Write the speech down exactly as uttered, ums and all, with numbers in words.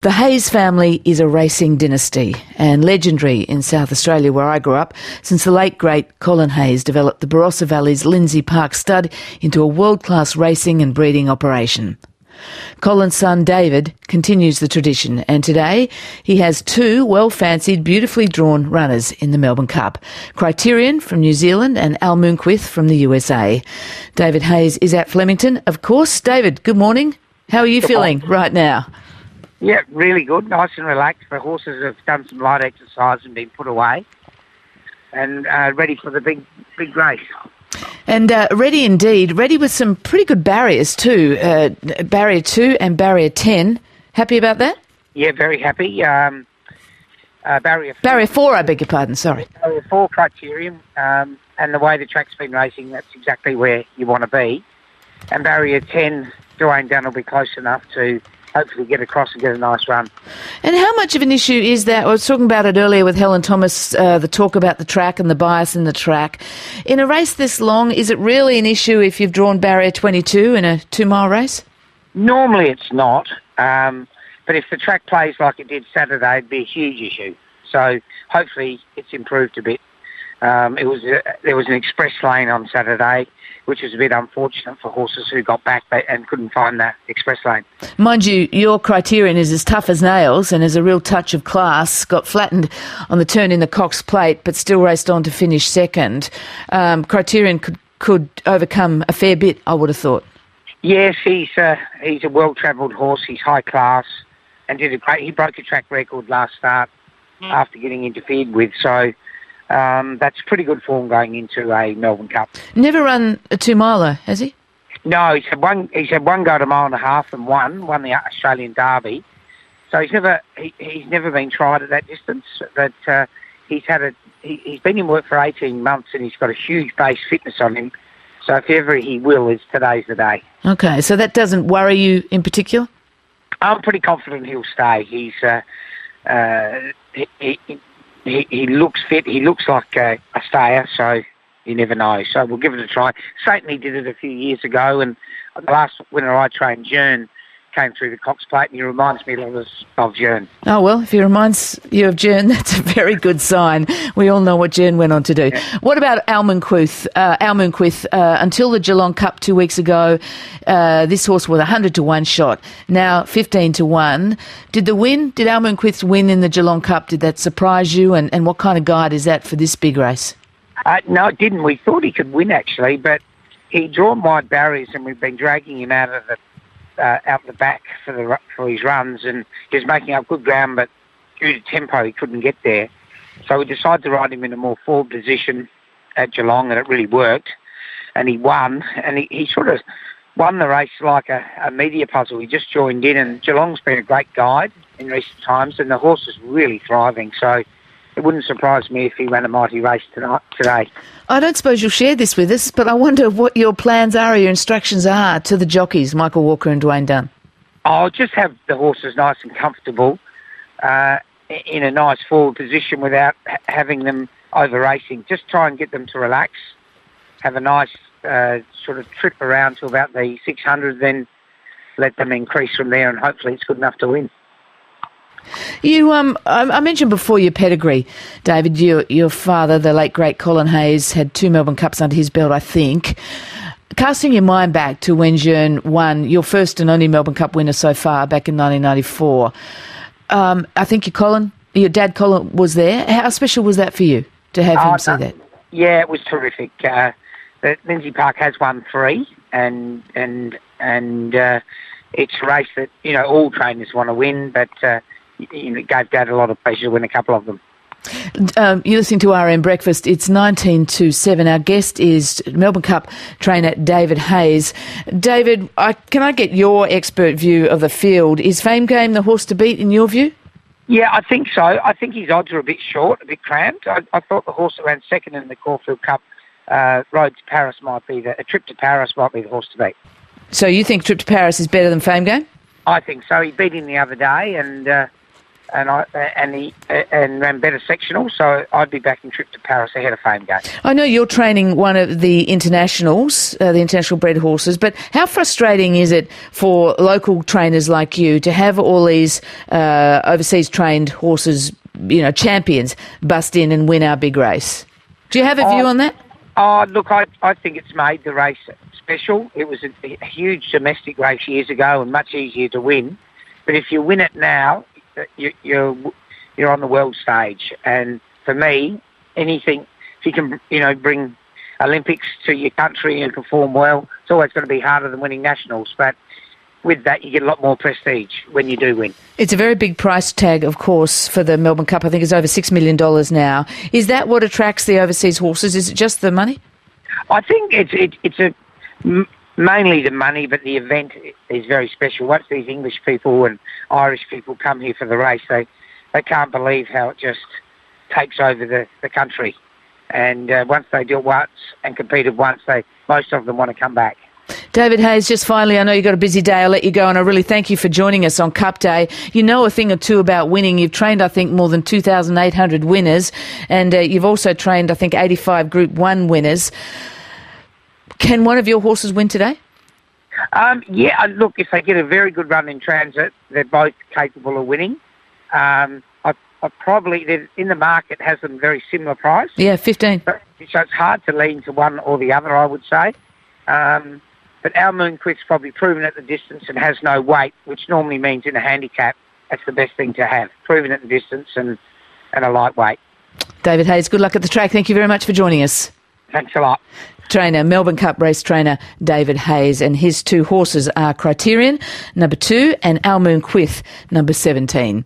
The Hayes family is a racing dynasty and legendary in South Australia, where I grew up, since the late great Colin Hayes developed the Barossa Valley's Lindsay Park stud into a world-class racing and breeding operation. Colin's son David continues the tradition, and today he has two well-fancied, beautifully drawn runners in the Melbourne Cup, Criterion from New Zealand and Al Moonquith from the U S A. David Hayes is at Flemington, of course. David, good morning. How are you feeling right now? Yeah, really good, nice and relaxed. The horses have done some light exercise and been put away and uh, ready for the big big race. And uh, ready indeed, ready with some pretty good barriers too, uh, barrier two and barrier ten. Happy about that? Yeah, very happy. Um, uh, barrier four, barrier four, I beg your pardon, sorry. Barrier four Criterion, um, and the way the track's been racing, that's exactly where you want to be. And barrier ten, Dwayne Dunn will be close enough to hopefully get across and get a nice run. And how much of an issue is that? I was talking about it earlier with Helen Thomas, uh, the talk about the track and the bias in the track. In a race this long, is it really an issue if you've drawn barrier twenty-two in a two-mile race? Normally it's not, um, but if the track plays like it did Saturday, it'd be a huge issue. So hopefully it's improved a bit. Um, it was a, there was an express lane on Saturday, which was a bit unfortunate for horses who got back and couldn't find that express lane. Mind you, your Criterion is as tough as nails and has a real touch of class. Got flattened on the turn in the Cox Plate, but still raced on to finish second. Um, Criterion could, could overcome a fair bit, I would have thought. Yes, he's uh, he's a well-travelled horse. He's high class and did a great. He broke a track record last start mm. after getting interfered with. So. Um, that's pretty good form going into a Melbourne Cup. Never run a two-miler, has he? No, he's had one. He's had one go at a mile and a half and won, won the Australian Derby. So he's never he, he's never been tried at that distance. But uh, he's had a he, he's been in work for eighteen months and he's got a huge base fitness on him. So if ever he will, is today's the day. Okay, so that doesn't worry you in particular? I'm pretty confident he'll stay. He's uh, uh, he, he, He, he looks fit. He looks like a, a stayer, so you never know. So we'll give it a try. Certainly did it a few years ago, and the last winter I trained, Jern, came through the Cox Plate, and he reminds me of, of Jern. Oh, well, if he reminds you of Jern, that's a very good sign. We all know what Jern went on to do. Yeah. What about Al Moonquith? Uh, Al Moonquith, uh, until the Geelong Cup two weeks ago, uh, this horse was one hundred to one shot. Now fifteen to one. Did the win, did Al Moonquith win in the Geelong Cup? Did that surprise you? And, and what kind of guide is that for this big race? Uh, no, it didn't. We thought he could win, actually, but he'd drawn wide barriers, and we've been dragging him out of the Uh, out the back for the for his runs, and he was making up good ground, but due to tempo he couldn't get there. So we decided to ride him in a more forward position at Geelong, and it really worked. And he won, and he, he sort of won the race like a, a media puzzle. He just joined in, and Geelong's been a great guide in recent times, and the horse is really thriving. So it wouldn't surprise me if he ran a mighty race tonight, today. I don't suppose you'll share this with us, but I wonder what your plans are, or your instructions are to the jockeys, Michael Walker and Dwayne Dunn. I'll just have the horses nice and comfortable uh, in a nice forward position without ha- having them over-racing. Just try and get them to relax, have a nice uh, sort of trip around to about the six hundred, then let them increase from there, and hopefully it's good enough to win. You, um, I mentioned before your pedigree, David. Your your father, the late great Colin Hayes, had two Melbourne Cups under his belt, I think. Casting your mind back to when Jern won, your first and only Melbourne Cup winner so far, back in nineteen ninety-four. Um, I think your Colin, your dad Colin was there. How special was that for you to have oh, him see no. that? Yeah, it was terrific. Uh, the Lindsay Park has won three, and and and uh, it's a race that you know all trainers want to win, but. Uh, You know, it gave Dad a lot of pleasure to win a couple of them. Um, you're listening to R M Breakfast. It's nineteen to seven. Our guest is Melbourne Cup trainer David Hayes. David, I, can I get your expert view of the field? Is Fame Game the horse to beat in your view? Yeah, I think so. I think his odds are a bit short, a bit cramped. I, I thought the horse that ran second in the Caulfield Cup, uh, Road to Paris, might be the a trip to Paris might be the horse to beat. So you think Trip to Paris is better than Fame Game? I think so. He beat him the other day, and. Uh, and I and he and ran better sectional, so I'd be backing Trip to Paris ahead of Fame Game. I know you're training one of the internationals, uh, the international bred horses, but how frustrating is it for local trainers like you to have all these uh, overseas trained horses, you know, champions, bust in and win our big race? Do you have a view oh, on that? Oh, look, I I think it's made the race special. It was a, a huge domestic race years ago and much easier to win. But if you win it now, you, you're you're on the world stage. And for me, anything, if you can, you know, bring Olympics to your country and perform well, it's always going to be harder than winning nationals. But with that, you get a lot more prestige when you do win. It's a very big price tag, of course, for the Melbourne Cup. I think it's over six million dollars now. Is that what attracts the overseas horses? Is it just the money? I think it's it, it's a m- mainly the money, but the event is very special. Once these English people and Irish people come here for the race, they, they can't believe how it just takes over the, the country. And uh, once they do it once and competed once, they most of them want to come back. David Hayes, just finally, I know you've got a busy day. I'll let you go, and I really thank you for joining us on Cup Day. You know a thing or two about winning. You've trained, I think, more than two thousand eight hundred winners, and uh, you've also trained, I think, eighty-five Group one winners. Can one of your horses win today? Um, yeah, look, if they get a very good run in transit, they're both capable of winning. Um, I, I probably, in the market, has them very similar price. Yeah, fifteen. So, so it's hard to lean to one or the other, I would say. Um, but Al Moonquist's probably proven at the distance and has no weight, which normally means in a handicap, that's the best thing to have, proven at the distance and, and a lightweight. David Hayes, good luck at the track. Thank you very much for joining us. Thanks a lot. Trainer, Melbourne Cup race trainer David Hayes, and his two horses are Criterion, number two, and Al Moonquist, number seventeen.